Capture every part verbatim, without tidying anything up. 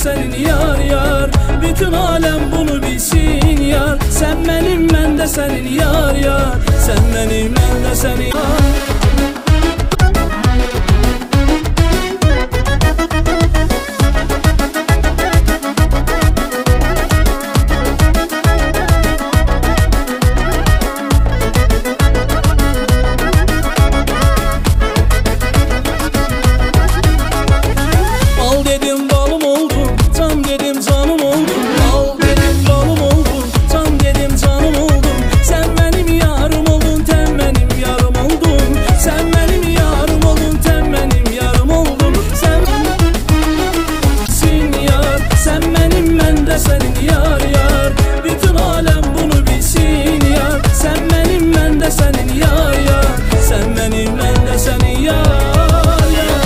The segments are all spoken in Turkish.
senin yar yar. Bütün alem bunu bilsin yar. Sen benim, ben de senin yar yar. Sen benim, ben de senin yar. Senin yar yar. Bütün alem bunu bilsin yar. Sen benim, ben de senin yar yar. Sen benim, ben de senin yar yar.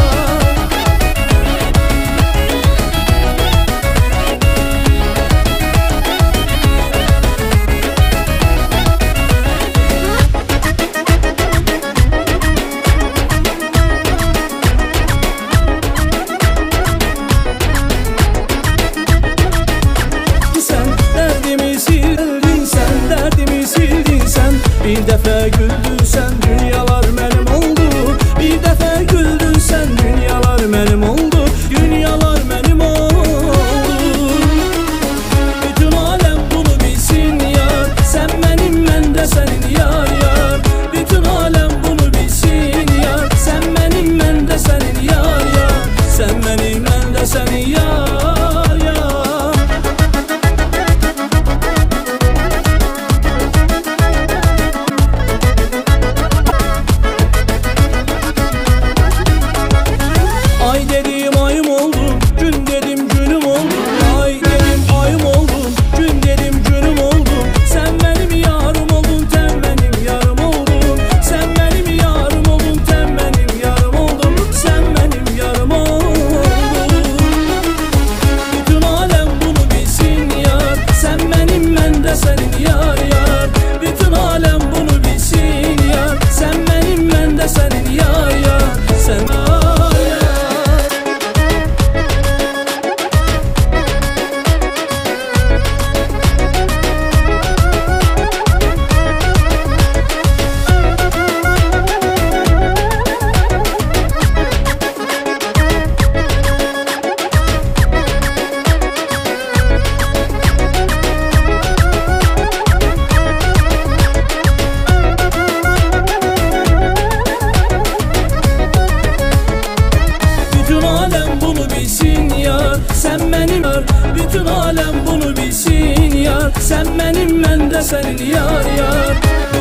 Bir defa güldün sen, dünyalar benim oldu. Bir defa güldün sen, dünyalar benim oldu. Dünyalar benim oldu. Bütün alem bunu bilsin yar. Sen benim, ben de senin yar yar. Bütün alem bunu bilsin yar. Sen benim, ben de senin yar yar. Sen benim, ben de senin yar yar. Ay dedim ayım oldum, gün dedim günüm oldum. Ay dedim ayım oldum, gün dedim günüm oldum. Sen benim yarım oldun, sen benim yarım oldun. Sen benim yarım oldun, sen benim yarım oldun. Sen benim yarım oldun. Bütün alem bunu bilsin yar. Sen benim, ben de senin yar yar. Bütün alem bunu bilsin yar. Sen benim, ben de senin yar yar. Sen Sen benim yar, bütün alem bunu bilsin yar. Sen benim, ben de senin yar yar.